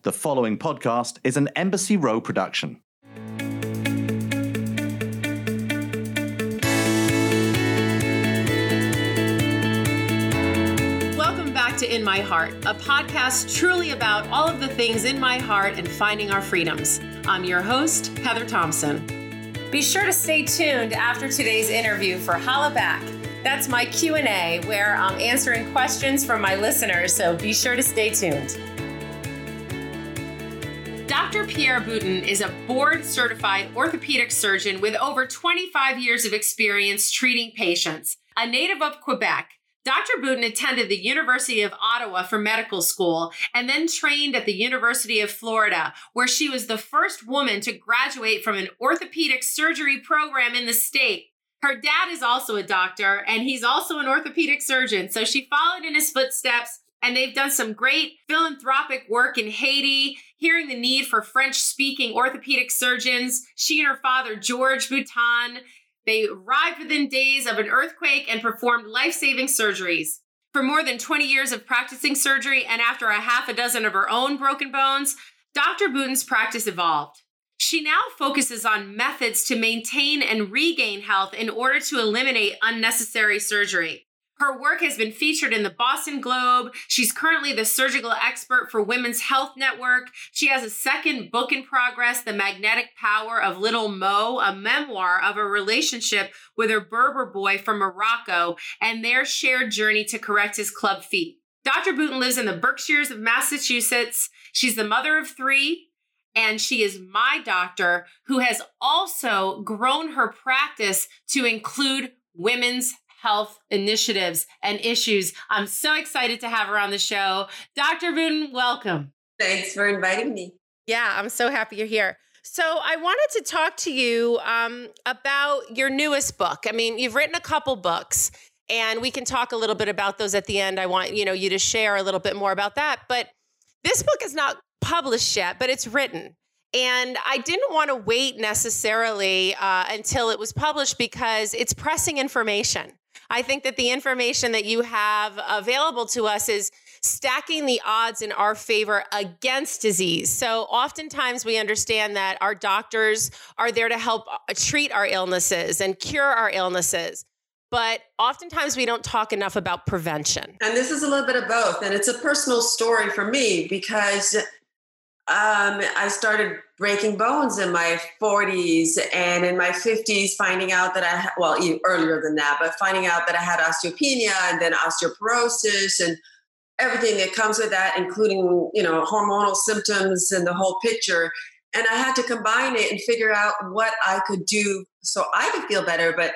The following podcast is an Embassy Row production. Welcome back to In My Heart, a podcast truly about all of the things in my heart and finding our freedoms. I'm your host, Heather Thompson. Be sure to stay tuned after today's interview for Holla Back. That's my Q&A where I'm answering questions from my listeners, so be sure to stay tuned. Dr. Pierre Boutin is a board-certified orthopedic surgeon with over 25 years of experience treating patients. A native of Quebec, Dr. Boutin attended the University of Ottawa for medical school and then trained at the University of Florida, where she was the first woman to graduate from an orthopedic surgery program in the state. Her dad is also a doctor, and he's also an orthopedic surgeon, so she followed in his footsteps. And they've done some great philanthropic work in Haiti, hearing the need for French-speaking orthopedic surgeons. She and her father, George Boutin, they arrived within days of an earthquake and performed life-saving surgeries. For more than 20 years of practicing surgery and after a half a dozen of her own broken bones, Dr. Boutin's practice evolved. She now focuses on methods to maintain and regain health in order to eliminate unnecessary surgery. Her work has been featured in the Boston Globe. She's currently the surgical expert for Women's Health Network. She has a second book in progress, The Magnetic Power of Little Mo, a memoir of a relationship with her Berber boy from Morocco and their shared journey to correct his club feet. Dr. Boutin lives in the Berkshires of Massachusetts. She's the mother of 3, and she is my doctor who has also grown her practice to include women's health initiatives and issues. I'm so excited to have her on the show. Dr. Boutin, welcome. Thanks for inviting me. Yeah, I'm so happy you're here. So I wanted to talk to you about your newest book. I mean, you've written a couple books, and we can talk a little bit about those at the end. I want you to share a little bit more about that. But this book is not published yet, but it's written. And I didn't want to wait necessarily until it was published because it's pressing information. I think that the information that you have available to us is stacking the odds in our favor against disease. So oftentimes we understand that our doctors are there to help treat our illnesses and cure our illnesses. But oftentimes we don't talk enough about prevention. And this is a little bit of both. And it's a personal story for me because I started breaking bones in my 40s and in my 50s, finding out that even earlier than that, but finding out that I had osteopenia and then osteoporosis and everything that comes with that, including, hormonal symptoms and the whole picture. And I had to combine it and figure out what I could do so I could feel better. But,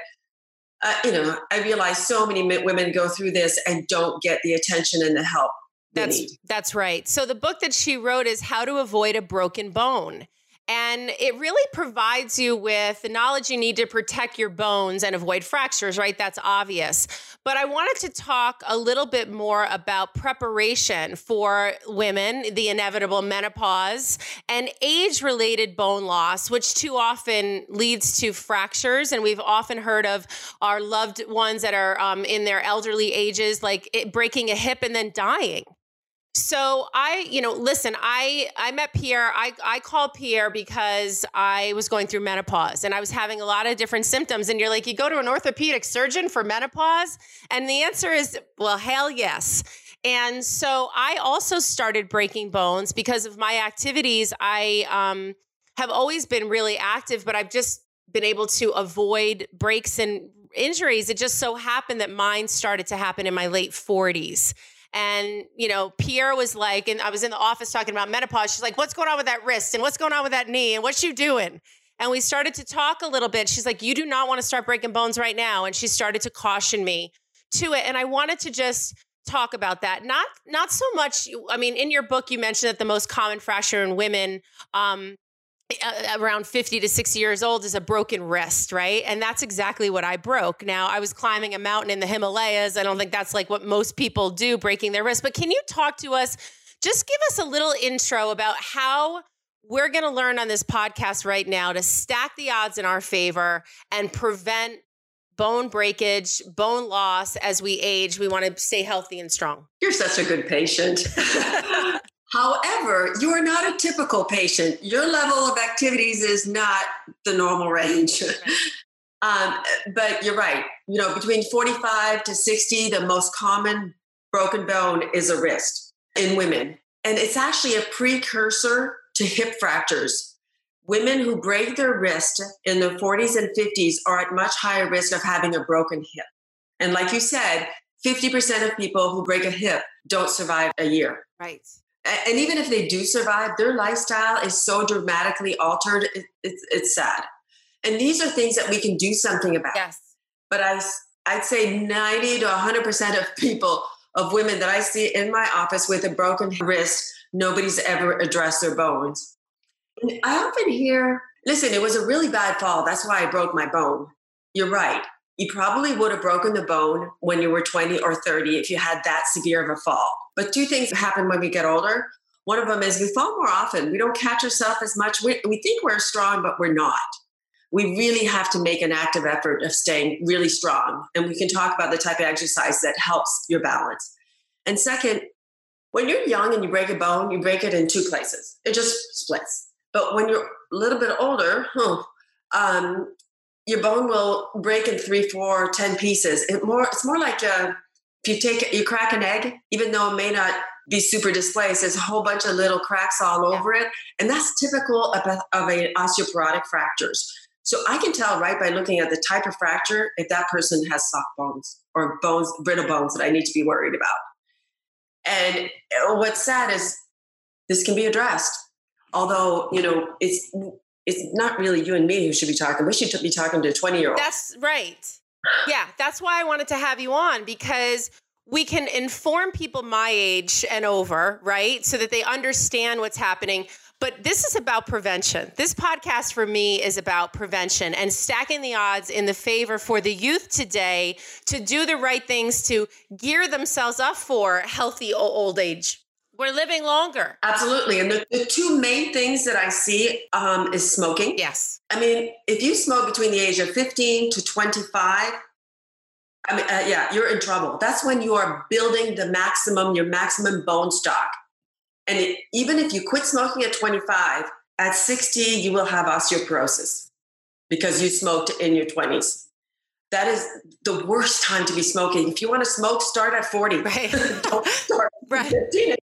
I realized so many women go through this and don't get the attention and the help. That's right. So the book that she wrote is How to Avoid a Broken Bone. And it really provides you with the knowledge you need to protect your bones and avoid fractures, right? That's obvious. But I wanted to talk a little bit more about preparation for women, the inevitable menopause, and age-related bone loss, which too often leads to fractures. And we've often heard of our loved ones that are in their elderly ages, breaking a hip and then dying. So I met Pierre. I called Pierre because I was going through menopause and I was having a lot of different symptoms. And you're like, you go to an orthopedic surgeon for menopause? And the answer is, well, hell yes. And so I also started breaking bones because of my activities. I have always been really active, but I've just been able to avoid breaks and injuries. It just so happened that mine started to happen in my late 40s. And, Pierre was like, and I was in the office talking about menopause. She's like, what's going on with that wrist? And what's going on with that knee? And what's you doing? And we started to talk a little bit. She's like, you do not want to start breaking bones right now. And she started to caution me to it. And I wanted to just talk about that. Not so much. I mean, in your book, you mentioned that the most common fracture in women, around 50 to 60 years old is a broken wrist, right? And that's exactly what I broke. Now, I was climbing a mountain in the Himalayas. I don't think that's like what most people do, breaking their wrist. But can you talk to us, just give us a little intro about how we're going to learn on this podcast right now to stack the odds in our favor and prevent bone breakage, bone loss as we age. We want to stay healthy and strong. You're such a good patient. However, you are not a typical patient. Your level of activities is not the normal range. But you're right. Between 45 to 60, the most common broken bone is a wrist in women. And it's actually a precursor to hip fractures. Women who break their wrist in their 40s and 50s are at much higher risk of having a broken hip. And like you said, 50% of people who break a hip don't survive a year. Right. And even if they do survive, their lifestyle is so dramatically altered, it's sad. And these are things that we can do something about. Yes. But I'd say 90 to 100% of people, of women that I see in my office with a broken wrist, nobody's ever addressed their bones. And I often hear, listen, it was a really bad fall. That's why I broke my bone. You're right. You probably would have broken the bone when you were 20 or 30 if you had that severe of a fall. But two things happen when we get older. One of them is we fall more often. We don't catch ourselves as much. We think we're strong, but we're not. We really have to make an active effort of staying really strong. And we can talk about the type of exercise that helps your balance. And second, when you're young and you break a bone, you break it in two places. It just splits. But when you're a little bit older, your bone will break in 3, 4, 10 pieces. It's more like if you crack an egg, even though it may not be super displaced, there's a whole bunch of little cracks all over it. And that's typical of an osteoporotic fractures. So I can tell right by looking at the type of fracture if that person has soft bones or brittle bones that I need to be worried about. And what's sad is this can be addressed. Although, it's not really you and me who should be talking. We should be talking to a 20-year-old. That's right. Yeah, that's why I wanted to have you on, because we can inform people my age and over, right? So that they understand what's happening. But this is about prevention. This podcast for me is about prevention and stacking the odds in the favor for the youth today to do the right things to gear themselves up for healthy old age. We're living longer. Absolutely. And the two main things that I see is smoking. Yes. I mean, if you smoke between the age of 15 to 25, you're in trouble. That's when you are building your maximum bone stock. And even if you quit smoking at 25, at 60, you will have osteoporosis because you smoked in your 20s. That is the worst time to be smoking. If you want to smoke, start at 40. Right. Don't start at 15 and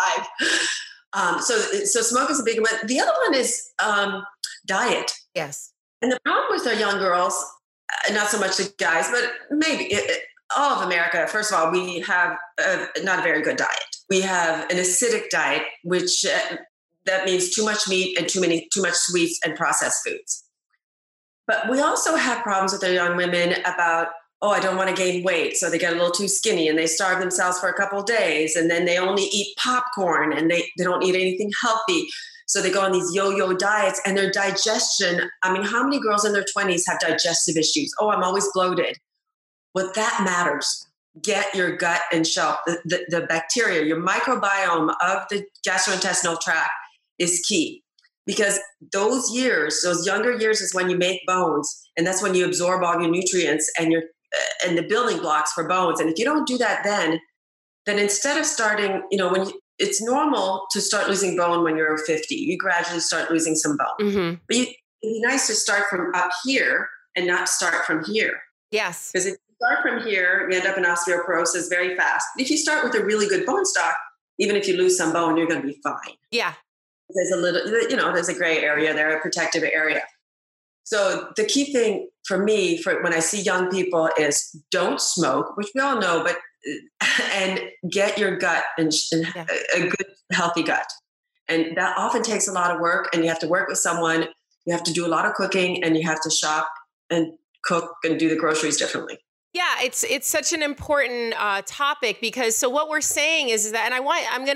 25. So smoke is a big one. The other one is diet. Yes. And the problem with our young girls, not so much the guys, but maybe all of America, first of all, we have not a very good diet. We have an acidic diet, which that means too much meat and too much sweets and processed foods. But we also have problems with our young women about, I don't want to gain weight. So they get a little too skinny and they starve themselves for a couple of days. And then they only eat popcorn and they don't eat anything healthy. So they go on these yo-yo diets and their digestion. I mean, how many girls in their 20s have digestive issues? I'm always bloated. What that matters. Get your gut in shape. The bacteria, your microbiome of the gastrointestinal tract is key, because those younger years is when you make bones, and that's when you absorb all your nutrients and the building blocks for bones. And if you don't do that, then instead of starting, it's normal to start losing bone when you're 50. You gradually start losing some bone, Mm-hmm. but it'd be nice to start from up here and not start from here. Yes. Because if you start from here, you end up in osteoporosis very fast. If you start with a really good bone stock, even if you lose some bone, you're going to be fine. Yeah. There's a little, there's a gray area there, a protective area. So the key thing for me, for when I see young people, is don't smoke, which we all know, and get your gut and a good, healthy gut. And that often takes a lot of work, and you have to work with someone. You have to do a lot of cooking, and you have to shop and cook and do the groceries differently. Yeah, it's such an important topic, because what we're saying is that, and I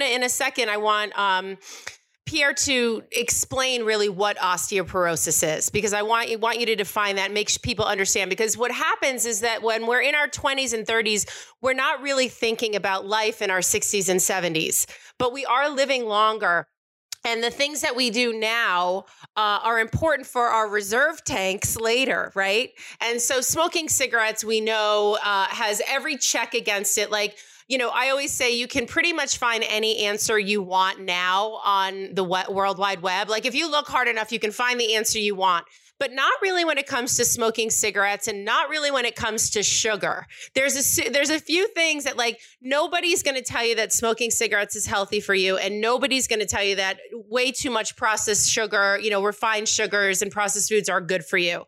want Pierre to explain really what osteoporosis is, because I want you to define that, make people understand, because what happens is that when we're in our 20s and 30s, we're not really thinking about life in our 60s and 70s, but we are living longer. And the things that we do now are important for our reserve tanks later, right? And so smoking cigarettes, we know, has every check against it. Like, I always say you can pretty much find any answer you want now on the World Wide Web. Like if you look hard enough, you can find the answer you want. But not really when it comes to smoking cigarettes, and not really when it comes to sugar. There's a few things that like nobody's going to tell you that smoking cigarettes is healthy for you, and nobody's going to tell you that way too much processed sugar, refined sugars and processed foods are good for you.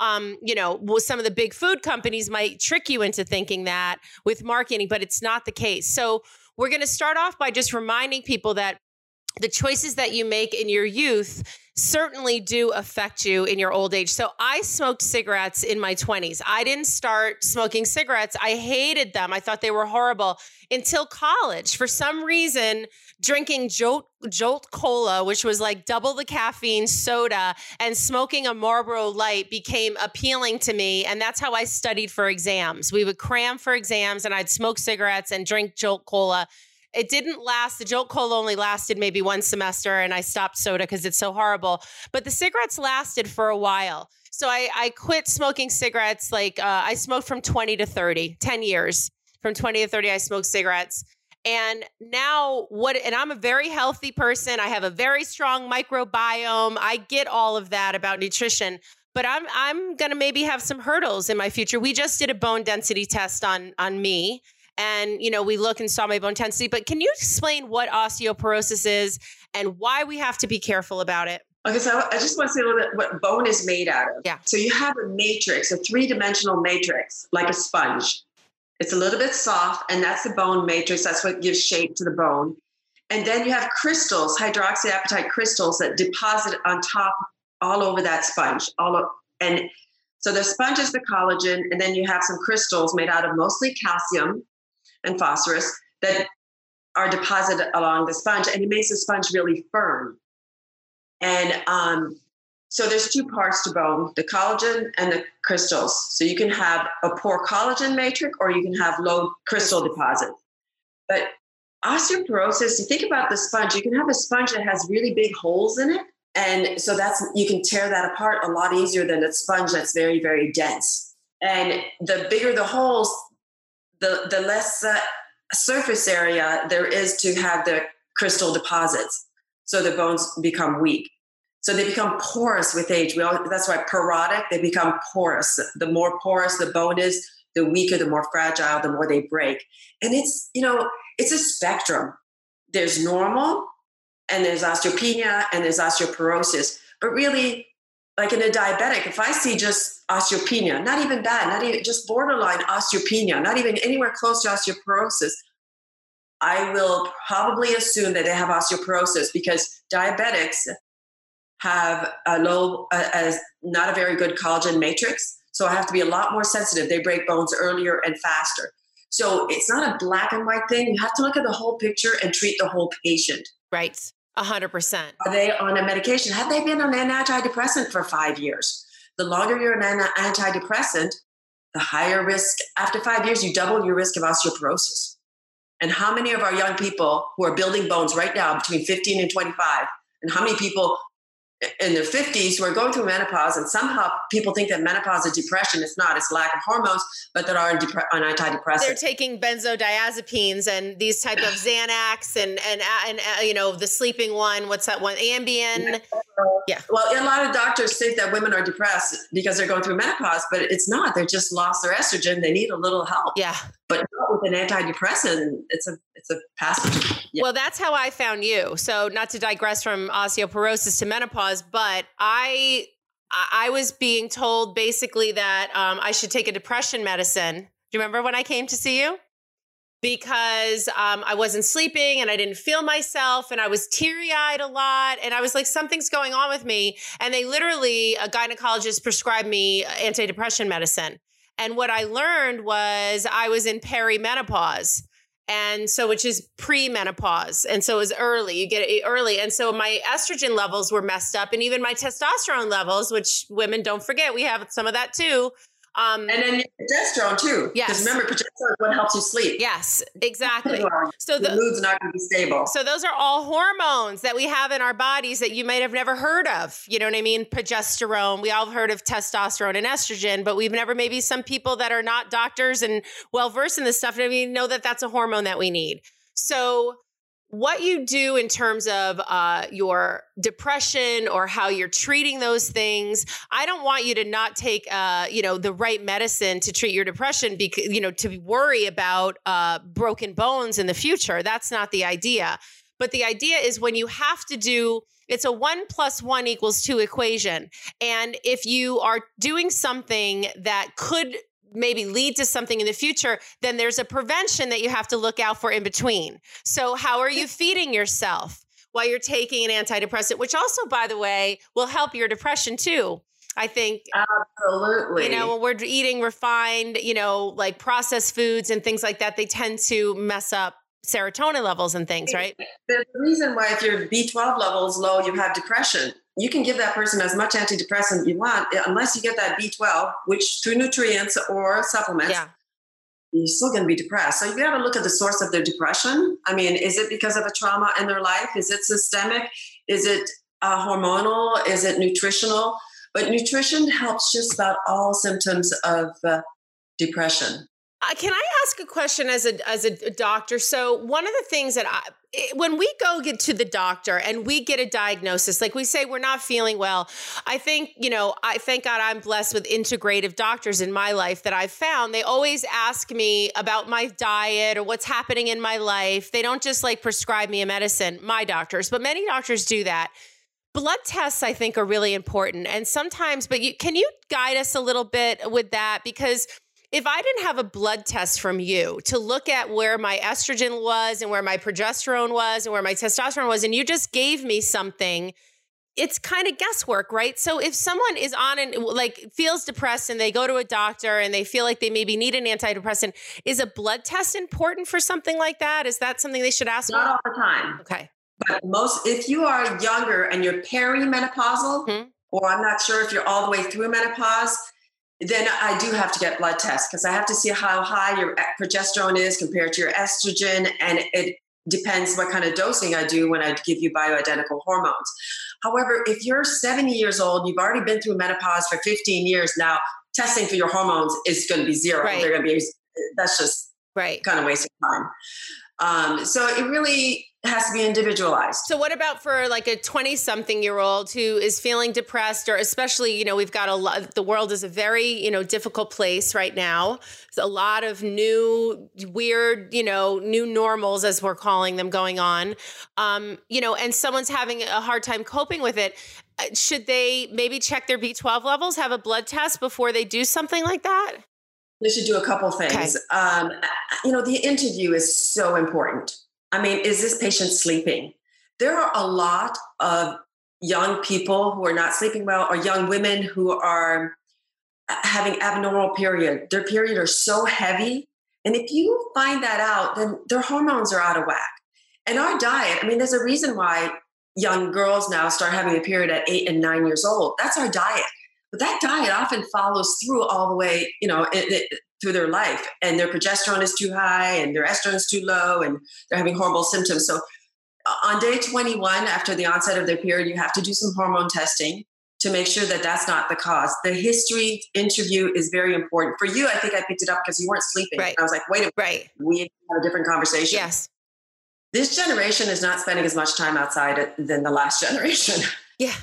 Some of the big food companies might trick you into thinking that with marketing, but it's not the case. So we're going to start off by just reminding people that the choices that you make in your youth certainly do affect you in your old age. So I smoked cigarettes in my 20s. I didn't start smoking cigarettes. I hated them. I thought they were horrible until college. For some reason, drinking Jolt Cola, which was like double the caffeine soda, and smoking a Marlboro Light became appealing to me. And that's how I studied for exams. We would cram for exams and I'd smoke cigarettes and drink Jolt Cola. It didn't last. The Jolt Cola only lasted maybe one semester, and I stopped soda because it's so horrible. But the cigarettes lasted for a while. So I quit smoking cigarettes. I smoked from 20 to 30, 10 years. From 20 to 30, I smoked cigarettes. And now and I'm a very healthy person. I have a very strong microbiome. I get all of that about nutrition. But I'm going to maybe have some hurdles in my future. We just did a bone density test on me. And, we look and saw my bone density. But can you explain what osteoporosis is and why we have to be careful about it? Okay, so I just want to say a little bit what bone is made out of. Yeah. So you have a matrix, a three-dimensional matrix, like a sponge. It's a little bit soft, and that's the bone matrix. That's what gives shape to the bone. And then you have crystals, hydroxyapatite crystals that deposit on top all over that sponge. And so the sponge is the collagen, and then you have some crystals made out of mostly calcium and phosphorus that are deposited along the sponge, and it makes the sponge really firm. And so there's two parts to bone, the collagen and the crystals. So you can have a poor collagen matrix, or you can have low crystal deposits. But osteoporosis, you think about the sponge, you can have a sponge that has really big holes in it. And so you can tear that apart a lot easier than a sponge that's very, very dense. And the bigger the holes, the less surface area there is to have the crystal deposits. So the bones become weak. So they become porous with age. That's why porotic, they become porous. The more porous the bone is, the weaker, the more fragile, the more they break. And it's a spectrum. There's normal, and there's osteopenia, and there's osteoporosis. But really, like in a diabetic, if I see just osteopenia, not even bad, not even just borderline osteopenia, not even anywhere close to osteoporosis, I will probably assume that they have osteoporosis, because diabetics have not a very good collagen matrix. So I have to be a lot more sensitive. They break bones earlier and faster. So it's not a black and white thing. You have to look at the whole picture and treat the whole patient. Right. 100%. Are they on a medication? Have they been on an antidepressant for 5 years? The longer you're on an antidepressant, the higher risk. After 5 years, you double your risk of osteoporosis. And how many of our young people who are building bones right now between 15 and 25, and how many people in their 50s who are going through menopause, and somehow people think that menopause is depression. It's not. It's lack of hormones, but that are on antidepressants. They're taking benzodiazepines and these type of Xanax and the sleeping one. What's that one? Ambien. Yeah. Well, a lot of doctors think that women are depressed because they're going through menopause, but it's not. They just lost their estrogen. They need a little help. Yeah. But with an antidepressant, it's a passage. Yeah. Well, that's how I found you. So not to digress from osteoporosis to menopause, but I was being told basically that I should take a depression medicine. Do you remember when I came to see you? Because I wasn't sleeping and I didn't feel myself and I was teary-eyed a lot. And I was like, something's going on with me. And they literally, a gynecologist prescribed me antidepressant medicine. And what I learned was I was in perimenopause. And so, which is pre-menopause. And so it was early, you get it early. And so my estrogen levels were messed up, and even my testosterone levels, which women don't forget, we have some of that too, And then progesterone too. Yes. Because remember, progesterone is what helps you sleep. Yes, exactly. So the mood's not going to be stable. So those are all hormones that we have in our bodies that you might have never heard of. You know what I mean? Progesterone. We all have heard of testosterone and estrogen, but we've never, maybe some people that are not doctors and well-versed in this stuff, I mean, know that that's a hormone that we need. So what you do in terms of your depression or how you're treating those things, I don't want you to not take, the right medicine to treat your depression because, to worry about broken bones in the future. That's not the idea. But the idea is when you have to do, it's a 1 + 1 = 2 equation. And if you are doing something that could maybe lead to something in the future, then there's a prevention that you have to look out for in between. So how are you feeding yourself while you're taking an antidepressant, which also, by the way, will help your depression too. I think, absolutely. When we're eating refined, like processed foods and things like that, they tend to mess up serotonin levels and things, right? There's a reason why if your B12 level is low, you have depression. You can give that person as much antidepressant you want, unless you get that B12, which through nutrients or supplements, you're still going to be depressed. So you got to look at the source of their depression. I mean, is it because of a trauma in their life? Is it systemic? Is it hormonal? Is it nutritional? But nutrition helps just about all symptoms of depression. Can I ask a question as a doctor? So one of the things that when we go get to the doctor and we get a diagnosis, like we say, we're not feeling well. I think, I thank God I'm blessed with integrative doctors in my life that I've found. They always ask me about my diet or what's happening in my life. They don't just prescribe me a medicine, my doctors, but many doctors do that. Blood tests, I think, are really important. And sometimes, can you guide us a little bit with that? Because if I didn't have a blood test from you to look at where my estrogen was and where my progesterone was and where my testosterone was, and you just gave me something, it's kind of guesswork, right? So if someone is on and feels depressed and they go to a doctor and they feel like they maybe need an antidepressant, is a blood test important for something like that? Is that something they should ask? Not all the time. Okay. But if you are younger and you're perimenopausal, or I'm not sure if you're all the way through menopause, then I do have to get blood tests because I have to see how high your progesterone is compared to your estrogen. And it depends what kind of dosing I do when I give you bioidentical hormones. However, if you're 70 years old, you've already been through menopause for 15 years now, testing for your hormones is going to be zero. Right. They're going to be, that's just kind of wasting time. So it really has to be individualized. So what about for a 20-something-year-old who is feeling depressed, or especially, we've got the world is a very, difficult place right now. There's a lot of new, weird, new normals, as we're calling them, going on, and someone's having a hard time coping with it. Should they maybe check their B12 levels, have a blood test before they do something like that? They should do a couple things. Okay. The interview is so important. I mean, is this patient sleeping? There are a lot of young people who are not sleeping well, or young women who are having abnormal period. Their period are so heavy. And if you find that out, then their hormones are out of whack. And our diet, there's a reason why young girls now start having a period at 8 and 9 years old. That's our diet. But that diet often follows through all the way, through their life, and their progesterone is too high and their estrogen is too low and they're having horrible symptoms. So on day 21, after the onset of their period, you have to do some hormone testing to make sure that that's not the cause. The history interview is very important. For you, I think I picked it up because you weren't sleeping. Right. And I was like, wait a minute, we have a different conversation. Yes. This generation is not spending as much time outside than the last generation. Yeah.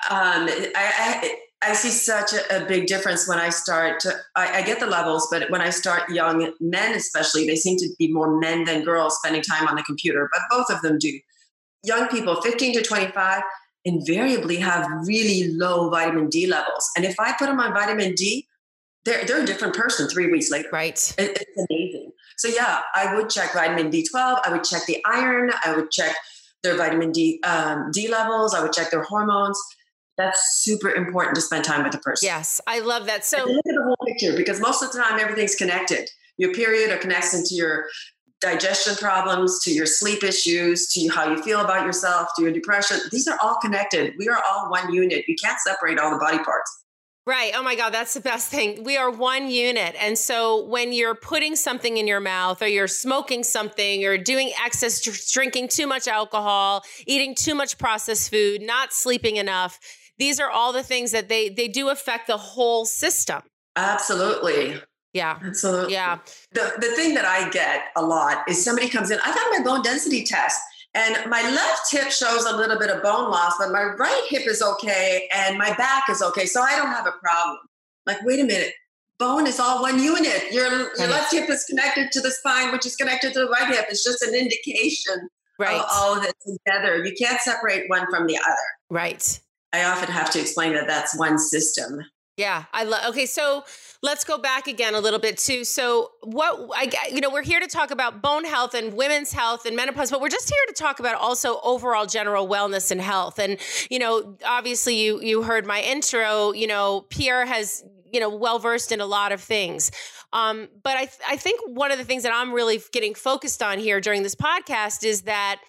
I see such a big difference when I start I get the levels, but when I start young men, especially, they seem to be more men than girls spending time on the computer, but both of them do. Young people, 15 to 25, invariably have really low vitamin D levels. And if I put them on vitamin D, they're a different person 3 weeks later. Right. It's amazing. So yeah, I would check vitamin D12. I would check the iron. I would check their vitamin D levels. I would check their hormones. That's super important to spend time with a person. Yes, I love that. So look at the whole picture, because most of the time everything's connected. Your period connects into your digestion problems, to your sleep issues, to how you feel about yourself, to your depression. These are all connected. We are all one unit. You can't separate all the body parts. Right. Oh my God, that's the best thing. We are one unit. And so when you're putting something in your mouth or you're smoking something or doing excess, drinking too much alcohol, eating too much processed food, not sleeping enough, these are all the things that they do affect the whole system. Absolutely. Yeah. Absolutely. Yeah. The thing that I get a lot is somebody comes in, I've had my bone density test. And my left hip shows a little bit of bone loss, but my right hip is okay and my back is okay. So I don't have a problem. Like, wait a minute, bone is all one unit. Your left hip is connected to the spine, which is connected to the right hip. It's just an indication of all of it together. You can't separate one from the other. Right. I often have to explain that that's one system. Yeah, okay, so let's go back again a little bit too. So we're here to talk about bone health and women's health and menopause, but we're just here to talk about also overall general wellness and health. And, obviously you heard my intro, Pierre has, well-versed in a lot of things. But I think one of the things that I'm really getting focused on here during this podcast is that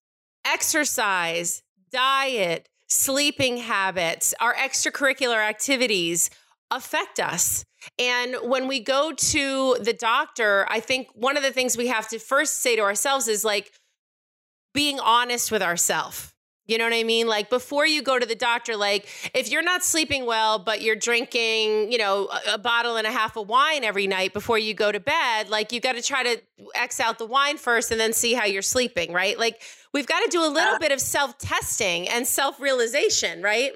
exercise, diet, sleeping habits, our extracurricular activities affect us. And when we go to the doctor, I think one of the things we have to first say to ourselves is like being honest with ourselves. You know what I mean? Like before you go to the doctor, like if you're not sleeping well, but you're drinking, a bottle and a half of wine every night before you go to bed, like you got to try to X out the wine first and then see how you're sleeping, right? Like we've got to do a little bit of self-testing and self-realization, right?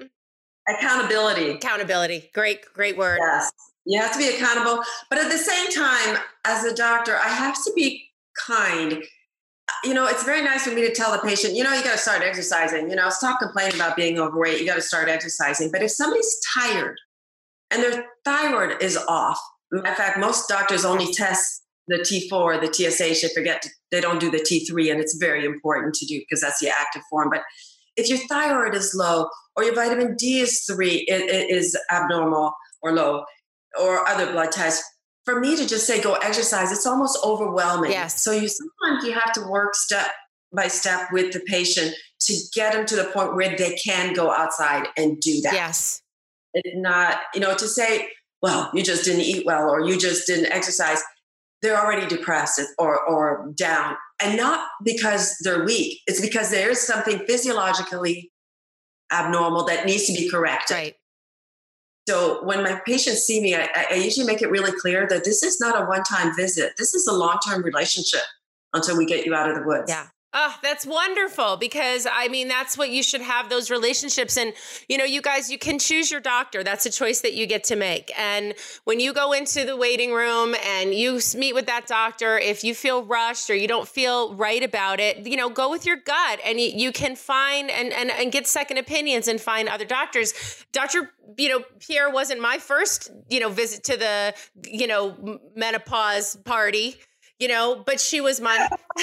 Accountability. Great word. Yes. You have to be accountable. But at the same time, as a doctor, I have to be kind. It's very nice for me to tell the patient, you got to start exercising, stop complaining about being overweight. You got to start exercising. But if somebody's tired and their thyroid is off, in fact, most doctors only test the T4, the TSH, they don't do the T3, and it's very important to do because that's the active form. But if your thyroid is low or your vitamin D is 3, it is abnormal or low, or other blood tests, for me to just say, go exercise, it's almost overwhelming. Yes. So sometimes you have to work step by step with the patient to get them to the point where they can go outside and do that. Yes. It's not, to say, well, you just didn't eat well, or you just didn't exercise. They're already depressed or down. And not because they're weak. It's because there is something physiologically abnormal that needs to be corrected. Right. So when my patients see me, I usually make it really clear that this is not a one-time visit. This is a long-term relationship until we get you out of the woods. Yeah. Oh, that's wonderful because that's what you should have, those relationships. And, you guys, you can choose your doctor. That's a choice that you get to make. And when you go into the waiting room and you meet with that doctor, if you feel rushed or you don't feel right about it, go with your gut and you can find and get second opinions and find other doctors. Dr. Pierre wasn't my first, visit to the, menopause party. But she was my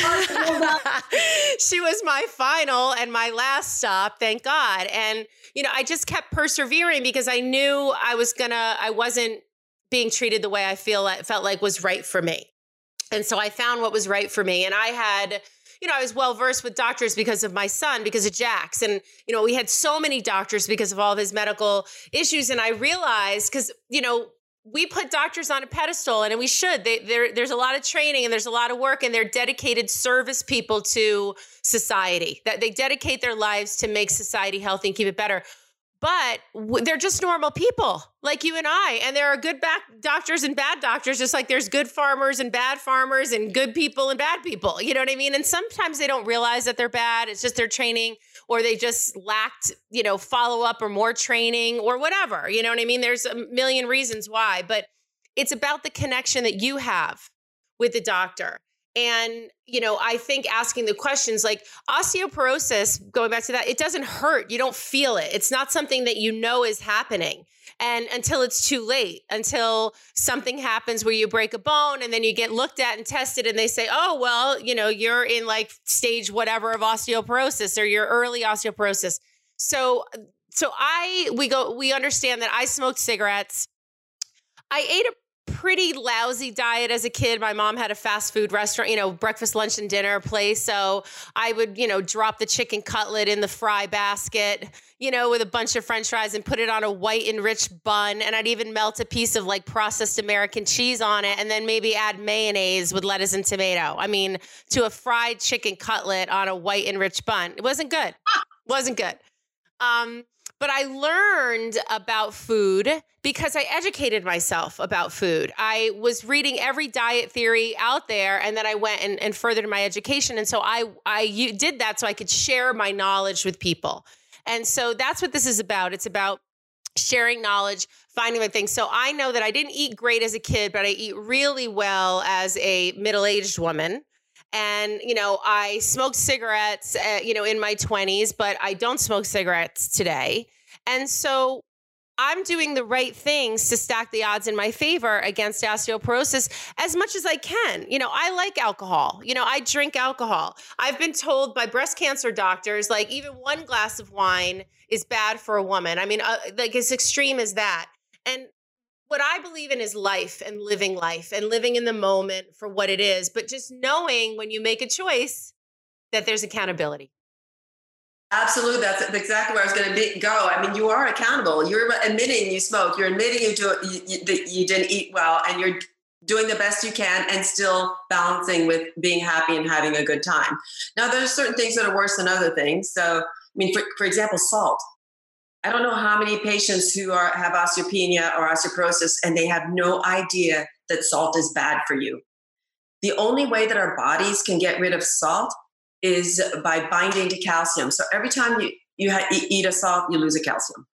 final and my last stop, thank God. And, I just kept persevering because I knew I wasn't being treated the way I felt like was right for me. And so I found what was right for me. And I had, I was well-versed with doctors because of my son, because of Jax. And, we had so many doctors because of all of his medical issues. And I realized, because, we put doctors on a pedestal, and we should. There's a lot of training and there's a lot of work, and they're dedicated service people to society. That they dedicate their lives to make society healthy and keep it better. But they're just normal people like you and I. And there are good doctors and bad doctors, just like there's good farmers and bad farmers and good people and bad people. You know what I mean? And sometimes they don't realize that they're bad. It's just their training, or they just lacked, follow-up or more training or whatever. You know what I mean? There's a million reasons why, but it's about the connection that you have with the doctor. And, I think asking the questions like osteoporosis, going back to that, it doesn't hurt. You don't feel it. It's not something that is happening. And until it's too late, until something happens where you break a bone and then you get looked at and tested and they say, oh, well, you're in like stage whatever of osteoporosis or you're early osteoporosis. So we understand that I smoked cigarettes. I ate pretty lousy diet as a kid. My mom had a fast food restaurant, breakfast, lunch, and dinner place. So I would, drop the chicken cutlet in the fry basket, with a bunch of French fries and put it on a white enriched bun. And I'd even melt a piece of like processed American cheese on it and then maybe add mayonnaise with lettuce and tomato. I mean, to a fried chicken cutlet on a white enriched bun. It wasn't good. Wasn't good. But I learned about food because I educated myself about food. I was reading every diet theory out there, and then I went and furthered my education. And so I did that so I could share my knowledge with people. And so that's what this is about. It's about sharing knowledge, finding my things. So I know that I didn't eat great as a kid, but I eat really well as a middle-aged woman. And, I smoked cigarettes, in my 20s, but I don't smoke cigarettes today. And so I'm doing the right things to stack the odds in my favor against osteoporosis as much as I can. I like alcohol. I drink alcohol. I've been told by breast cancer doctors, like even one glass of wine is bad for a woman. I mean, like as extreme as that. And what I believe in is life and living in the moment for what it is, but just knowing when you make a choice that there's accountability. Absolutely. That's exactly where I was going to go. I mean, you are accountable. You're admitting you smoke. You're admitting you didn't eat well, and you're doing the best you can and still balancing with being happy and having a good time. Now, there's certain things that are worse than other things. So, I mean, for example, salt. I don't know how many patients who have osteopenia or osteoporosis, and they have no idea that salt is bad for you. The only way that our bodies can get rid of salt is by binding to calcium. So every time you eat a salt, you lose a calcium.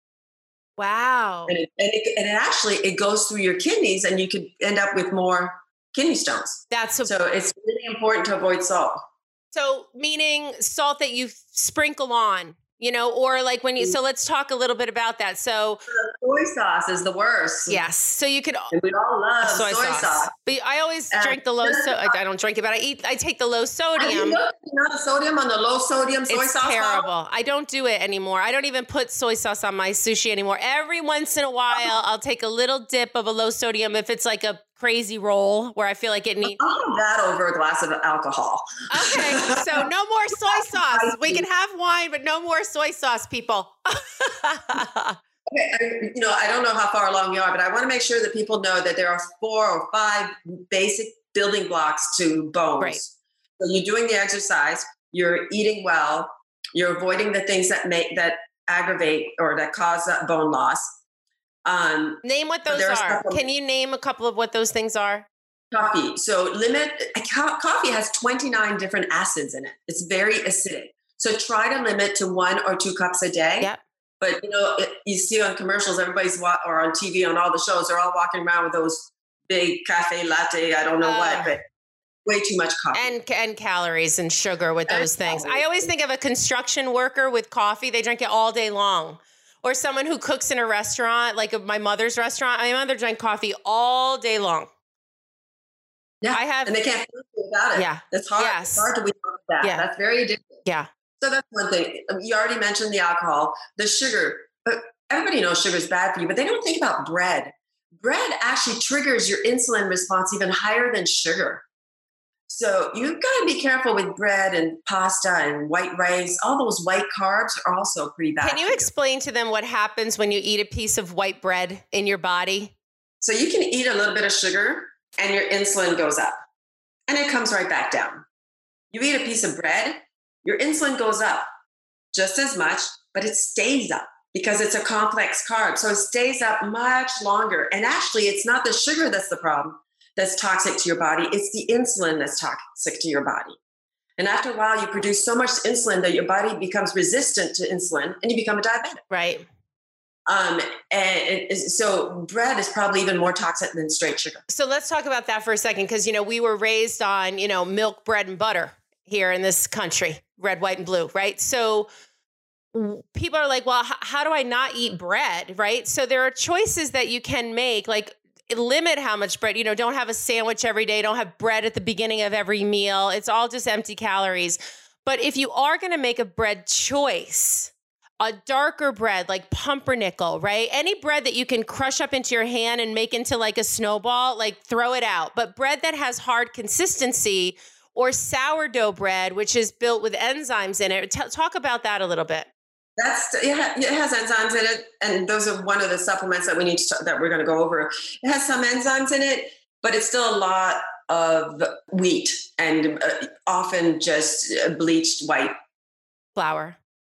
Wow. And it actually goes through your kidneys, and you could end up with more kidney stones. So it's really important to avoid salt. So meaning salt that you sprinkle on, or like so let's talk a little bit about that. So soy sauce is the worst. Yes. So you could, and we all love soy sauce. But I always drink the low I don't drink it, but I take the low sodium. Not the sodium on the low sodium soy sauce. It's terrible. I don't do it anymore. I don't even put soy sauce on my sushi anymore. Every once in a while, I'll take a little dip of a low sodium if it's like a crazy roll where I feel like it needs. I'll have that over a glass of alcohol. Okay, so no more soy sauce. We can have wine, but no more soy sauce, people. Okay, I don't know how far along you are, but I want to make sure that people know that there are 4 or 5 basic building blocks to bones. Right. So you're doing the exercise, you're eating well, you're avoiding the things that aggravate or that cause bone loss. Name what those are. Can you name a couple of what those things are? Coffee. So coffee has 29 different acids in it. It's very acidic. So try to limit to 1 or 2 cups a day. Yep. But, you see on commercials, everybody's or on TV, on all the shows, they're all walking around with those big cafe latte, I don't know what, but way too much coffee. And calories and sugar with those things. I always think of a construction worker with coffee. They drink it all day long. Or someone who cooks in a restaurant, like my mother's restaurant. My mother drank coffee all day long. Yeah, and they can't feel without it. Yeah. It's hard. Yes. It's hard to wean off that. Yeah. That's very addictive. Yeah. So that's one thing. You already mentioned the alcohol, the sugar. But everybody knows sugar is bad for you, but they don't think about bread. Bread actually triggers your insulin response even higher than sugar. So you've got to be careful with bread and pasta and white rice. All those white carbs are also pretty bad. Can you explain to them what happens when you eat a piece of white bread in your body? So you can eat a little bit of sugar and your insulin goes up and it comes right back down. You eat a piece of bread, your insulin goes up just as much, but it stays up because it's a complex carb. So it stays up much longer. And actually, it's not the sugar that's the problem that's toxic to your body. It's the insulin that's toxic to your body. And after a while, you produce so much insulin that your body becomes resistant to insulin and you become a diabetic. Right. And so bread is probably even more toxic than straight sugar. So let's talk about that for a second. Because, we were raised on, milk, bread, and butter here in this country, red, white, and blue, right? So people are like, well, how do I not eat bread, right? So there are choices that you can make, like limit how much bread, don't have a sandwich every day. Don't have bread at the beginning of every meal. It's all just empty calories. But if you are going to make a bread choice, a darker bread like pumpernickel, right? Any bread that you can crush up into your hand and make into like a snowball, like throw it out. But bread that has hard consistency, or sourdough bread, which is built with enzymes in it. Talk about that a little bit. It has enzymes in it, and those are one of the supplements that that we're going to go over. It has some enzymes in it, but it's still a lot of wheat and often just bleached white flour.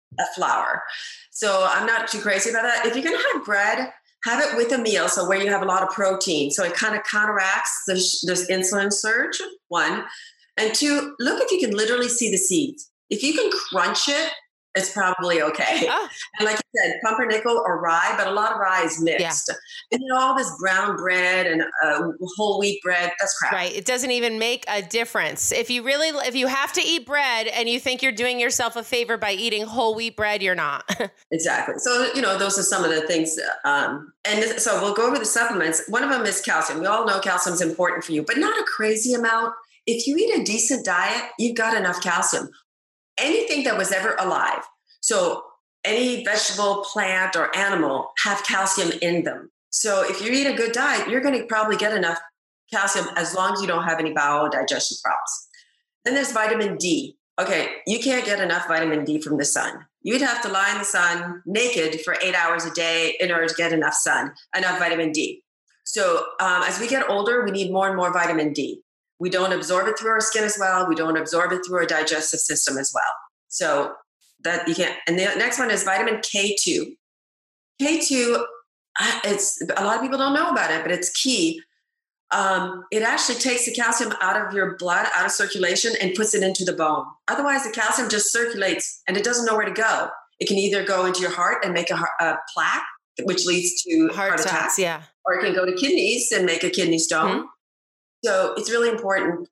So I'm not too crazy about that. If you're going to have bread, have it with a meal, so where you have a lot of protein. So it kind of counteracts this insulin surge, one. And two, look if you can literally see the seeds. If you can crunch it, it's probably okay. Oh. And like you said, pumpernickel or rye, but a lot of rye is mixed. Yeah. And all this brown bread and whole wheat bread, that's crap. Right. It doesn't even make a difference. If you have to eat bread and you think you're doing yourself a favor by eating whole wheat bread, you're not. Exactly. So, those are some of the things. And so we'll go over the supplements. One of them is calcium. We all know calcium is important for you, but not a crazy amount. If you eat a decent diet, you've got enough calcium. Anything that was ever alive, so any vegetable, plant, or animal have calcium in them. So if you eat a good diet, you're going to probably get enough calcium as long as you don't have any bowel digestion problems. Then there's vitamin D. Okay, you can't get enough vitamin D from the sun. You'd have to lie in the sun naked for 8 hours a day in order to get enough vitamin D. So as we get older, we need more and more vitamin D. We don't absorb it through our skin as well. We don't absorb it through our digestive system as well. So that you can't. And the next one is vitamin K2. K2, it's a lot of people don't know about it, but it's key. It actually takes the calcium out of your blood, out of circulation, and puts it into the bone. Otherwise, the calcium just circulates and it doesn't know where to go. It can either go into your heart and make a plaque, which leads to heart attacks. Yeah. Or it can go to kidneys and make a kidney stone. Mm-hmm. So it's really important.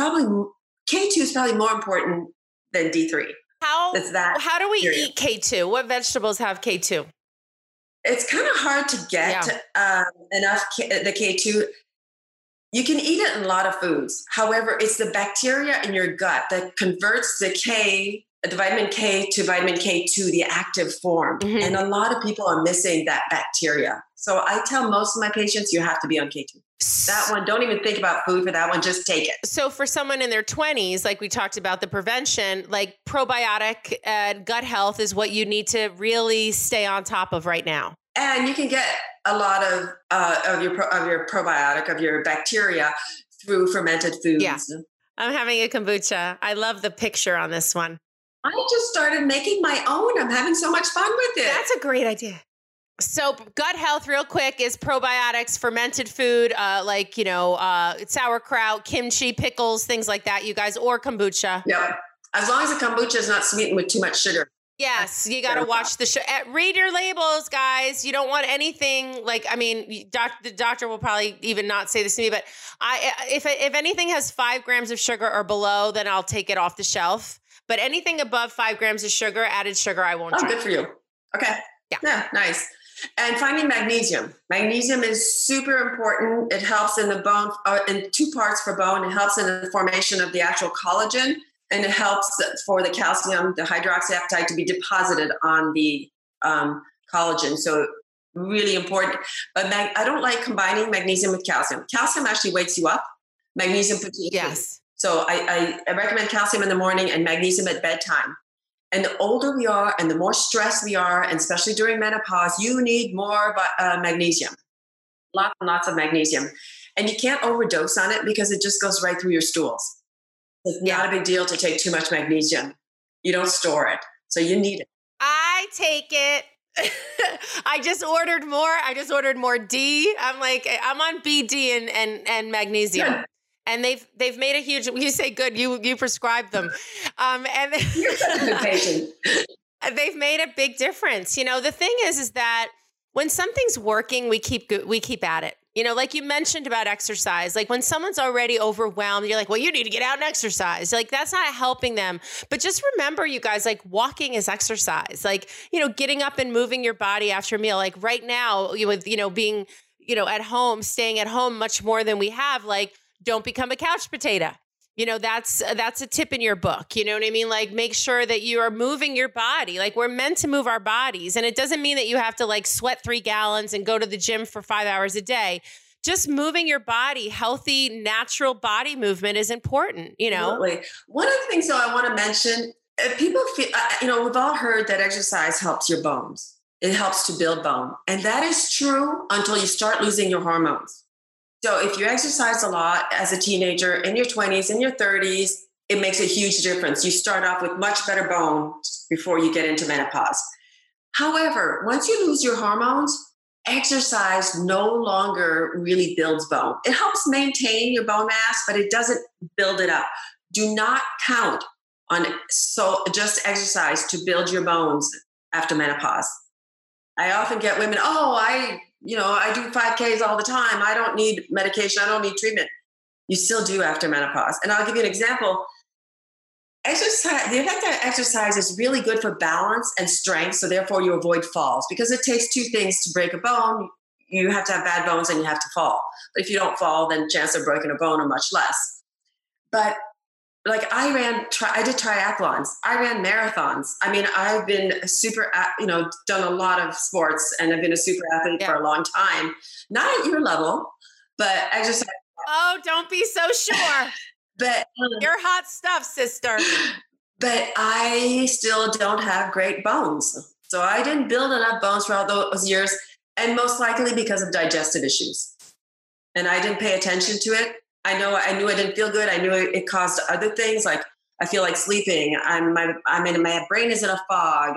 K2 is probably more important than D3. How do we eat K2? What vegetables have K2? It's kind of hard to get enough the K2. You can eat it in a lot of foods. However, it's the bacteria in your gut that converts the vitamin K to vitamin K2, the active form. Mm-hmm. And a lot of people are missing that bacteria. So I tell most of my patients, you have to be on K2. That one, don't even think about food for that one, just take it. So for someone in their 20s, like we talked about the prevention, like probiotic and gut health is what you need to really stay on top of right now. And you can get a lot of your probiotic, of your bacteria through fermented foods. Yeah. I'm having a kombucha. I love the picture on this one. I just started making my own. I'm having so much fun with it. That's a great idea. So gut health real quick is probiotics, fermented food, sauerkraut, kimchi, pickles, things like that, you guys, or kombucha. Yep. As long as the kombucha is not sweetened with too much sugar. Yes, you got to watch the show. Read your labels, guys. You don't want anything the doctor will probably even not say this to me, but if anything has 5 grams of sugar or below, then I'll take it off the shelf. But anything above 5 grams of sugar, added sugar, I won't drink. Good for you. Okay. Yeah, nice. And finding magnesium. Magnesium is super important. It helps in the bone, in 2 parts for bone. It helps in the formation of the actual collagen, and it helps for the calcium, the hydroxyapatite, to be deposited on the collagen. So really important. But I don't like combining magnesium with calcium. Calcium actually wakes you up. Magnesium puts you to sleep. Yes. So I recommend calcium in the morning and magnesium at bedtime. And the older we are and the more stressed we are, and especially during menopause, you need more magnesium. Lots and lots of magnesium. And you can't overdose on it because it just goes right through your stools. It's not a big deal to take too much magnesium. You don't store it. So you need it. I take it. I just ordered more D. I'm on BD and magnesium. Good. And they've made a huge. You say good. You prescribe them, and you're such a good patient. They've made a big difference. The thing is that when something's working, we keep at it. Like you mentioned about exercise. Like when someone's already overwhelmed, you're like, well, you need to get out and exercise. Like that's not helping them. But just remember, you guys, like walking is exercise. Like getting up and moving your body after a meal. Like right now, with being at home, staying at home much more than we have. Like, don't become a couch potato. That's a tip in your book. You know what I mean? Like, make sure that you are moving your body. Like, we're meant to move our bodies. And it doesn't mean that you have to like sweat 3 gallons and go to the gym for 5 hours a day. Just moving your body, healthy, natural body movement is important, Absolutely. One of the things though I want to mention, people feel, we've all heard that exercise helps your bones. It helps to build bone. And that is true until you start losing your hormones. So if you exercise a lot as a teenager, in your 20s, in your 30s, it makes a huge difference. You start off with much better bones before you get into menopause. However, once you lose your hormones, exercise no longer really builds bone. It helps maintain your bone mass, but it doesn't build it up. Do not count on just exercise to build your bones after menopause. I often get women, I do 5Ks all the time. I don't need medication. I don't need treatment. You still do after menopause. And I'll give you an example. Exercise, the effect of exercise is really good for balance and strength. So therefore you avoid falls, because it takes 2 things to break a bone. You have to have bad bones and you have to fall. But if you don't fall, then chance of breaking a bone are much less. But like I did triathlons. I ran marathons. I mean, I've been done a lot of sports, and I've been a super athlete for a long time. Not at your level, but exercise. Oh, don't be so sure. But you're hot stuff, sister. But I still don't have great bones. So I didn't build enough bones for all those years, and most likely because of digestive issues. And I didn't pay attention to it. I knew I didn't feel good. I knew it caused other things, like I feel like sleeping. My brain is in a fog.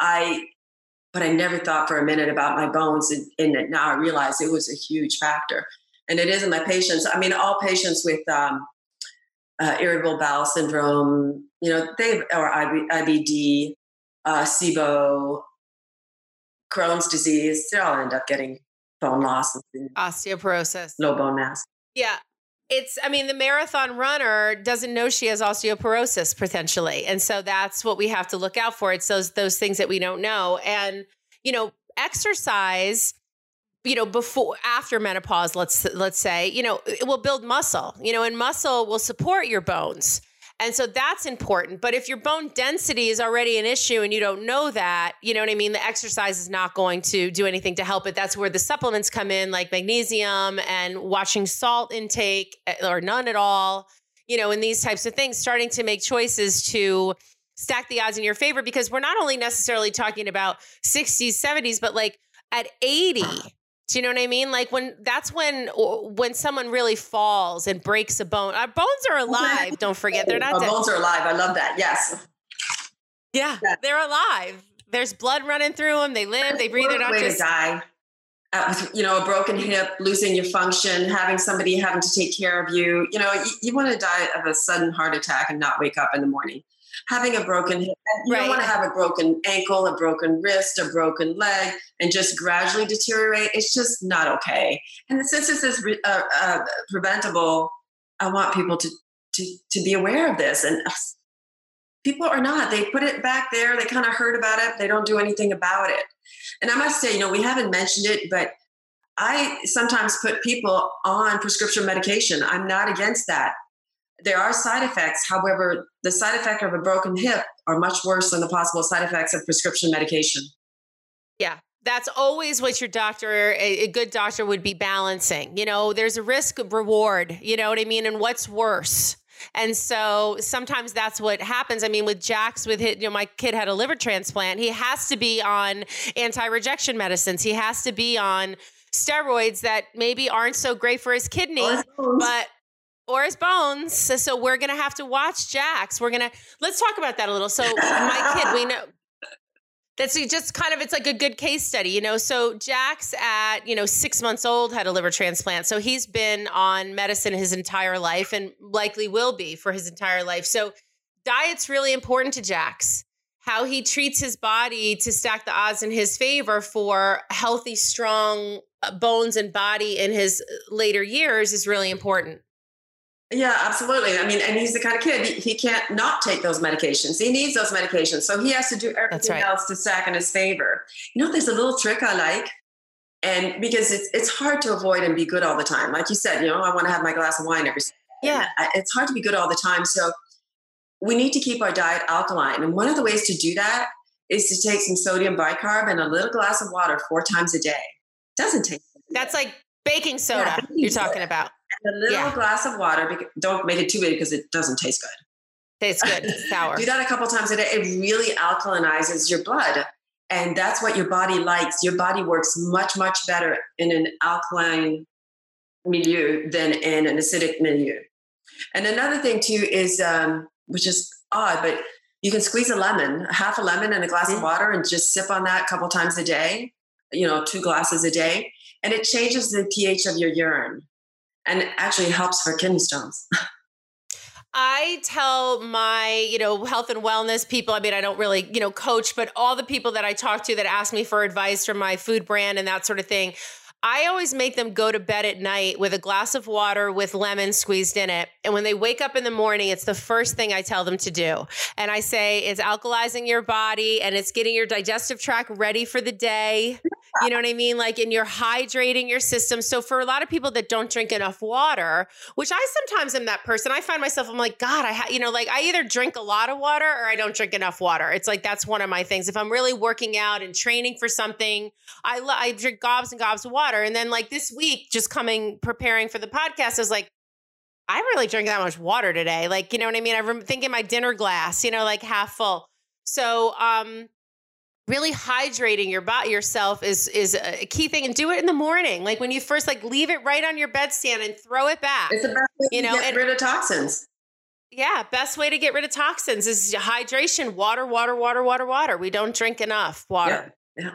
But I never thought for a minute about my bones, and now I realize it was a huge factor. And it is in my patients. I mean, all patients with irritable bowel syndrome, or IBD, SIBO, Crohn's disease, they all end up getting bone loss, osteoporosis, low bone mass. Yeah. The marathon runner doesn't know she has osteoporosis potentially. And so that's what we have to look out for. It's those things that we don't know. And, exercise, after menopause, let's say, it will build muscle, and muscle will support your bones. And so that's important. But if your bone density is already an issue and you don't know that, the exercise is not going to do anything to help it. That's where the supplements come in, like magnesium and watching salt intake or none at all, and these types of things, starting to make choices to stack the odds in your favor, because we're not only necessarily talking about 60s, 70s, but like at 80. Do you know what I mean? Like when someone really falls and breaks a bone, our bones are alive. Don't forget, they're not dead. Our bones are alive. I love that. Yes. Yeah, they're alive. There's blood running through them. They live, they breathe. They're not just to die. A broken hip, losing your function, having somebody having to take care of you. You want to die of a sudden heart attack and not wake up in the morning. Having a broken hip, you don't want to have a broken ankle, a broken wrist, a broken leg, and just gradually deteriorate. It's just not okay. And since this is preventable, I want people to be aware of this. And people are not. They put it back there. They kind of heard about it. They don't do anything about it. And I must say, we haven't mentioned it, but I sometimes put people on prescription medication. I'm not against that. There are side effects. However, the side effect of a broken hip are much worse than the possible side effects of prescription medication. Yeah, that's always what your doctor, a good doctor, would be balancing. There's a risk reward, you know what I mean? And what's worse? And so sometimes that's what happens. With Jax, my kid had a liver transplant. He has to be on anti-rejection medicines. He has to be on steroids that maybe aren't so great for his kidney, or his bones. So we're going to have to watch Jax. Let's talk about that a little. So my kid, we know that's just kind of, it's like a good case study, So Jax at, 6 months old had a liver transplant. So he's been on medicine his entire life and likely will be for his entire life. So diet's really important to Jax. How he treats his body to stack the odds in his favor for healthy, strong bones and body in his later years is really important. Yeah, absolutely. And he's the kind of kid, he can't not take those medications. He needs those medications. So he has to do everything else to stack in his favor. There's a little trick I like. And because it's hard to avoid and be good all the time. Like you said, I want to have my glass of wine every Yeah. And it's hard to be good all the time. So we need to keep our diet alkaline. And one of the ways to do that is to take some sodium bicarb and a little glass of water 4 times a day. It doesn't take. That's like baking soda you're talking about. And a little glass of water. Don't make it too big because it doesn't taste good. Tastes good. It's sour. Do that a couple times a day. It really alkalinizes your blood. And that's what your body likes. Your body works much, much better in an alkaline milieu than in an acidic milieu. And another thing too is, which is odd, but you can squeeze a lemon, half a lemon in a glass of water and just sip on that a couple times a day, 2 glasses a day. And it changes the pH of your urine and it actually helps for kidney stones. I tell my, health and wellness people, I mean, I don't really, coach, but all the people that I talk to that ask me for advice from my food brand and that sort of thing, I always make them go to bed at night with a glass of water with lemon squeezed in it. And when they wake up in the morning, it's the first thing I tell them to do. And I say, it's alkalizing your body and it's getting your digestive tract ready for the day. You know what I mean? And you're hydrating your system. So for a lot of people that don't drink enough water, which I sometimes am that person, I find myself, I'm like, God, I either drink a lot of water or I don't drink enough water. It's like, that's one of my things. If I'm really working out and training for something, I drink gobs and gobs of water. And then this week, just preparing for the podcast, I was like, I really drink that much water today. You know what I mean? I'm thinking my dinner glass, half full. So, really hydrating yourself is a key thing, and do it in the morning. When you first leave it right on your bedstand and throw it back. It's the best way to get rid of toxins. Yeah, best way to get rid of toxins is hydration. Water, water, water, water, water. We don't drink enough water. Yeah.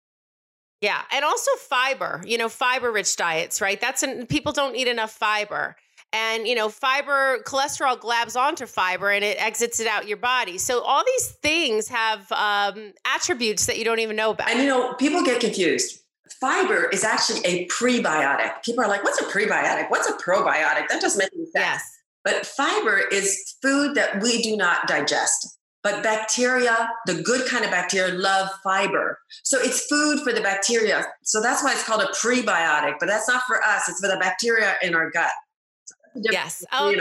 Yeah, and also fiber. Fiber-rich diets, right? People don't eat enough fiber. And, fiber, cholesterol grabs onto fiber and it exits it out your body. So all these things have attributes that you don't even know about. And, people get confused. Fiber is actually a prebiotic. People are like, what's a prebiotic? What's a probiotic? That doesn't make any sense. Yes. But fiber is food that we do not digest. But bacteria, the good kind of bacteria, love fiber. So it's food for the bacteria. So that's why it's called a prebiotic. But that's not for us. It's for the bacteria in our gut. Yes. Oh,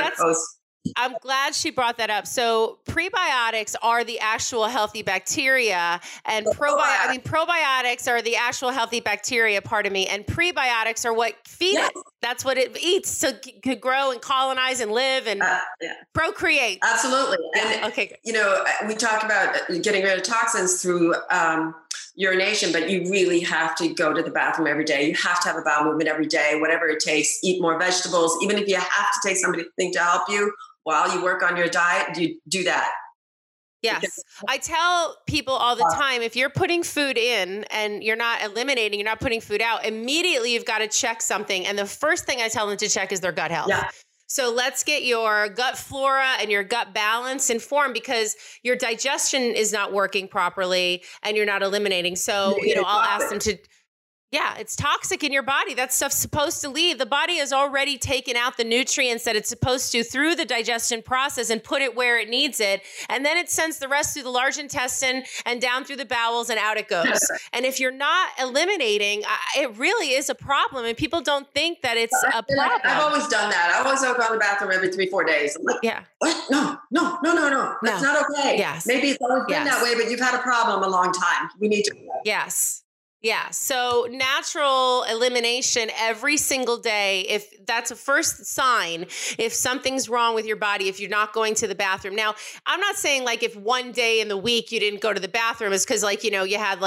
I'm glad she brought that up. So prebiotics are the actual healthy bacteria, and probiotics are the actual healthy bacteria, and prebiotics are what feed it. That's what it eats to grow and colonize and live and procreate. Absolutely. And, okay. We talk about getting rid of toxins through urination, but you really have to go to the bathroom every day. You have to have a bowel movement every day, whatever it takes. Eat more vegetables. Even if you have to take something to help you while you work on your diet, you do that. Yes. I tell people all the time, if you're putting food in and you're not eliminating, you're not putting food out, immediately you've got to check something. And the first thing I tell them to check is their gut health. Yeah. So let's get your gut flora and your gut balance informed, because your digestion is not working properly and you're not eliminating. So, I'll ask them to, it's toxic in your body. That stuff's supposed to leave. The body has already taken out the nutrients that it's supposed to through the digestion process and put it where it needs it. And then it sends the rest through the large intestine and down through the bowels and out it goes. And if you're not eliminating, it really is a problem. And people don't think that it's a problem. I've always done that. I always go to the bathroom every 3-4 days. I'm like, what? No. That's not okay. Yes. Maybe it's always been that way, but you've had a problem a long time. We need to. Yes. Yeah. So natural elimination every single day. If that's a first sign, if something's wrong with your body, if you're not going to the bathroom. Now, I'm not saying if one day in the week you didn't go to the bathroom is because you had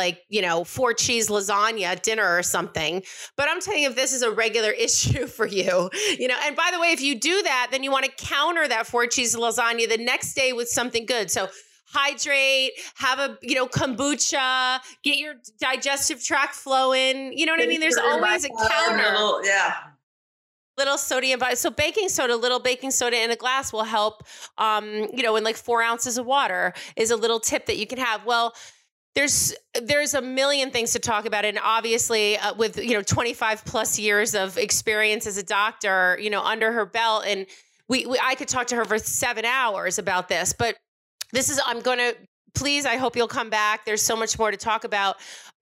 4 cheese lasagna at dinner or something. But I'm telling you, if this is a regular issue for you, and by the way, if you do that, then you want to counter that 4 cheese lasagna the next day with something good. So hydrate, have a, kombucha, get your digestive tract flowing. You know what I mean? There's always a counter. Little sodium. So little baking soda in a glass will help, in 4 ounces of water is a little tip that you can have. Well, there's a million things to talk about. And obviously with, 25 plus years of experience as a doctor, under her belt, and I could talk to her for 7 hours about this, but I hope you'll come back. There's so much more to talk about, but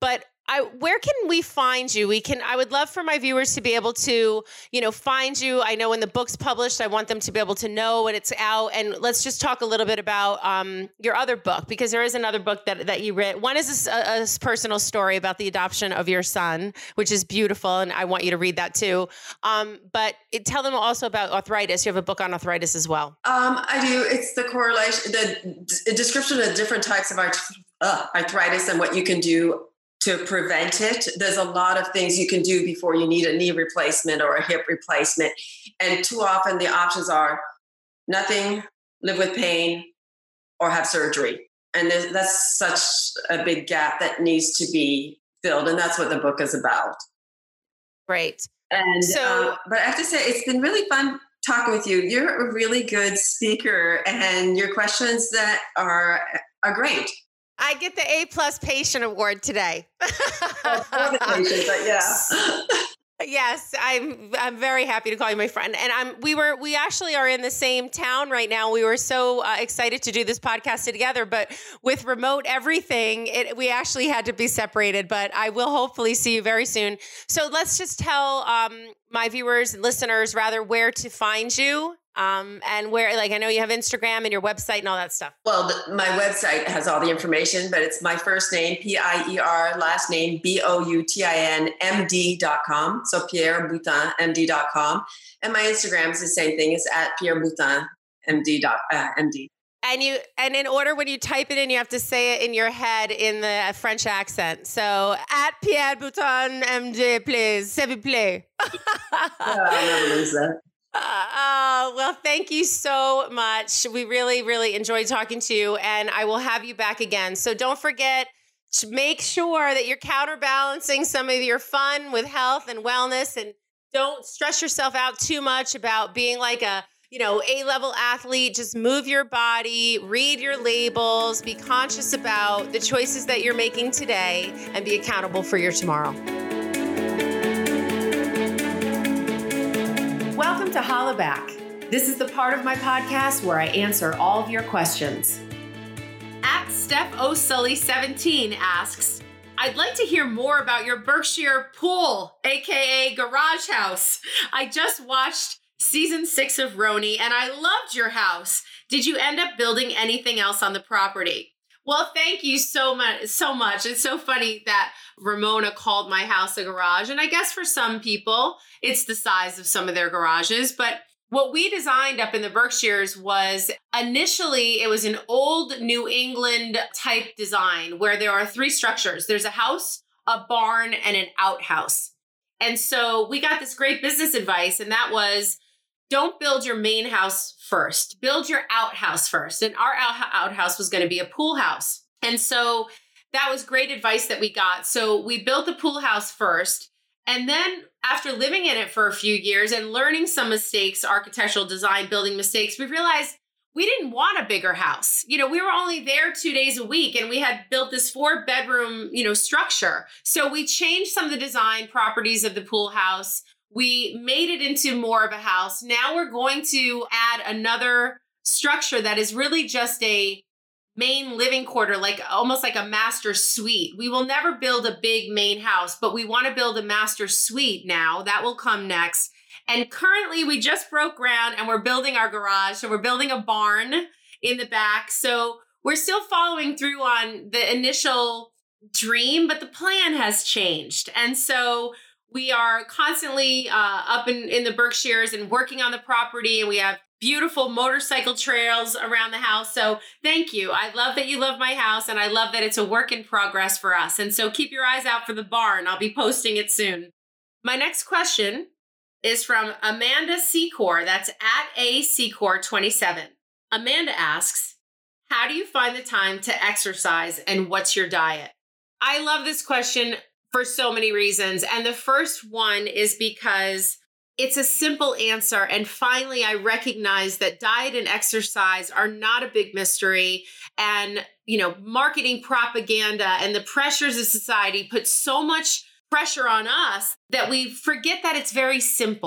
where can we find you? I would love for my viewers to be able to, find you. I know when the book's published, I want them to be able to know when it's out. And let's just talk a little bit about your other book, because there is another book that you read. One is a personal story about the adoption of your son, which is beautiful. And I want you to read that too. But tell them also about arthritis. You have a book on arthritis as well. I do. It's the correlation, the description of different types of arthritis and what you can do to prevent it. There's a lot of things you can do before you need a knee replacement or a hip replacement. And too often the options are nothing, live with pain, or have surgery. And that's such a big gap that needs to be filled. And that's what the book is about. Right. And but I have to say, it's been really fun talking with you. You're a really good speaker, and your questions that are great. I get the A+ patient award today. For the patient, but yeah. Yes, I'm very happy to call you my friend. And we actually are in the same town right now. We were so excited to do this podcast together, but with remote everything, we actually had to be separated, but I will hopefully see you very soon. So let's just tell my viewers and listeners rather where to find you. And where, I know you have Instagram and your website and all that stuff. Well, my website has all the information, but it's my first name, Pier, last name, Boutin, MD.com. So Pierre Boutin, MD.com. And my Instagram is the same thing. It's at Pierre Boutin, MD. And in order, when you type it in, you have to say it in your head in the French accent. So at Pierre Boutin, MD, please, s'il vous plaît. I'll never lose that. Well, thank you so much. We really, really enjoyed talking to you, and I will have you back again. So don't forget to make sure that you're counterbalancing some of your fun with health and wellness, and don't stress yourself out too much about being like a, A-level athlete. Just move your body, read your labels, be conscious about the choices that you're making today, and be accountable for your tomorrow. Welcome to Hollaback. This is the part of my podcast where I answer all of your questions. At Steph O'Sully 17 asks, I'd like to hear more about your Berkshire pool, aka garage house. I just watched season 6 of Roni and I loved your house. Did you end up building anything else on the property? Well, thank you so much. It's so funny that Ramona called my house a garage. And I guess for some people, it's the size of some of their garages. But what we designed up in the Berkshires was initially, it was an old New England type design where there are 3 structures. There's a house, a barn, and an outhouse. And so we got this great business advice, and that was, don't build your main house first. Build your outhouse first. And our outhouse was going to be a pool house. And so that was great advice that we got. So we built the pool house first. And then after living in it for a few years and learning some mistakes, architectural design, building mistakes, we realized we didn't want a bigger house. We were only there 2 days a week and we had built this 4-bedroom, structure. So we changed some of the design properties of the pool house. We made it into more of a house. Now we're going to add another structure that is really just a main living quarter, almost like a master suite. We will never build a big main house, but we want to build a master suite now. That will come next. And currently we just broke ground and we're building our garage. So we're building a barn in the back. So we're still following through on the initial dream, but the plan has changed. And so we are constantly up in the Berkshires and working on the property, and we have beautiful motorcycle trails around the house. So thank you. I love that you love my house, and I love that it's a work in progress for us. And so keep your eyes out for the barn. I'll be posting it soon. My next question is from Amanda Secor. That's at Secor27. Amanda asks, how do you find the time to exercise, and what's your diet? I love this question for so many reasons. And the first one is because it's a simple answer. And finally, I recognize that diet and exercise are not a big mystery. And, marketing propaganda and the pressures of society put so much pressure on us that we forget that it's very simple.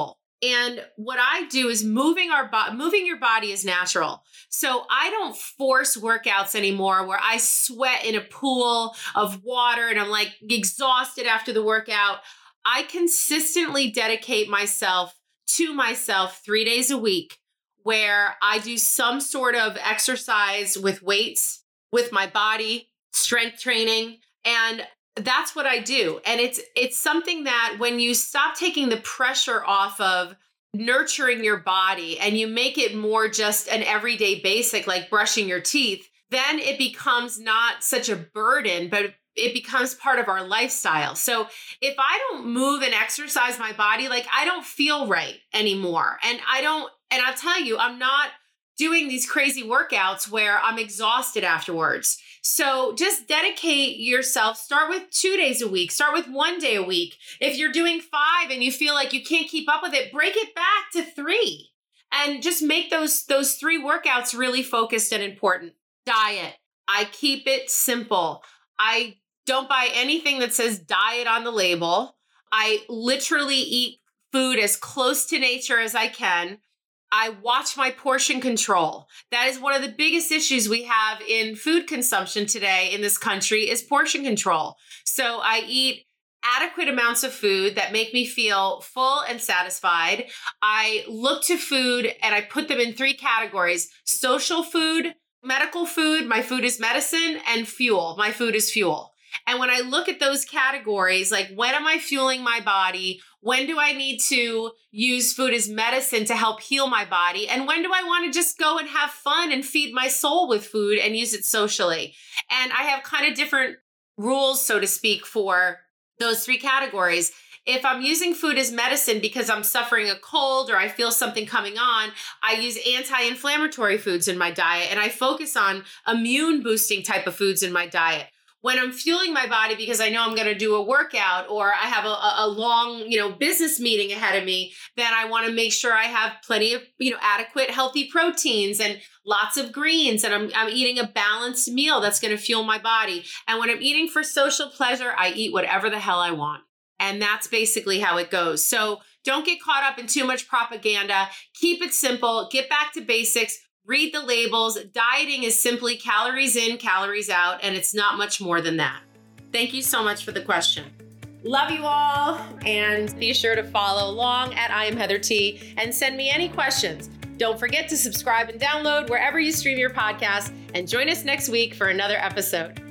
And what I do is moving your body is natural. So I don't force workouts anymore where I sweat in a pool of water and I'm like exhausted after the workout. I consistently dedicate myself to myself 3 days a week where I do some sort of exercise with weights, with my body, strength training, and that's what I do. And it's something that when you stop taking the pressure off of nurturing your body and you make it more just an everyday basic, like brushing your teeth, then it becomes not such a burden, but it becomes part of our lifestyle. So if I don't move and exercise my body, like I don't feel right anymore. And I'll tell you, I'm not doing these crazy workouts where I'm exhausted afterwards. So just dedicate yourself. Start with 2 days a week. Start with 1 day a week. If you're doing 5 and you feel like you can't keep up with it, break it back to 3 and just make those 3 workouts really focused and important. Diet. I keep it simple. I don't buy anything that says diet on the label. I literally eat food as close to nature as I can. I watch my portion control. That is one of the biggest issues we have in food consumption today in this country is portion control. So I eat adequate amounts of food that make me feel full and satisfied. I look to food and I put them in 3 categories: social food, medical food, my food is medicine, and fuel, my food is fuel. And when I look at those categories, like when am I fueling my body? When do I need to use food as medicine to help heal my body? And when do I want to just go and have fun and feed my soul with food and use it socially? And I have kind of different rules, so to speak, for those 3 categories. If I'm using food as medicine because I'm suffering a cold or I feel something coming on, I use anti-inflammatory foods in my diet and I focus on immune boosting type of foods in my diet. When I'm fueling my body because I know I'm going to do a workout or I have a long, business meeting ahead of me, then I want to make sure I have plenty of, adequate healthy proteins and lots of greens. And I'm eating a balanced meal that's going to fuel my body. And when I'm eating for social pleasure, I eat whatever the hell I want. And that's basically how it goes. So don't get caught up in too much propaganda. Keep it simple. Get back to basics. Read the labels. Dieting is simply calories in, calories out, and it's not much more than that. Thank you so much for the question. Love you all, and be sure to follow along at I Am Heather T and send me any questions. Don't forget to subscribe and download wherever you stream your podcast, and join us next week for another episode.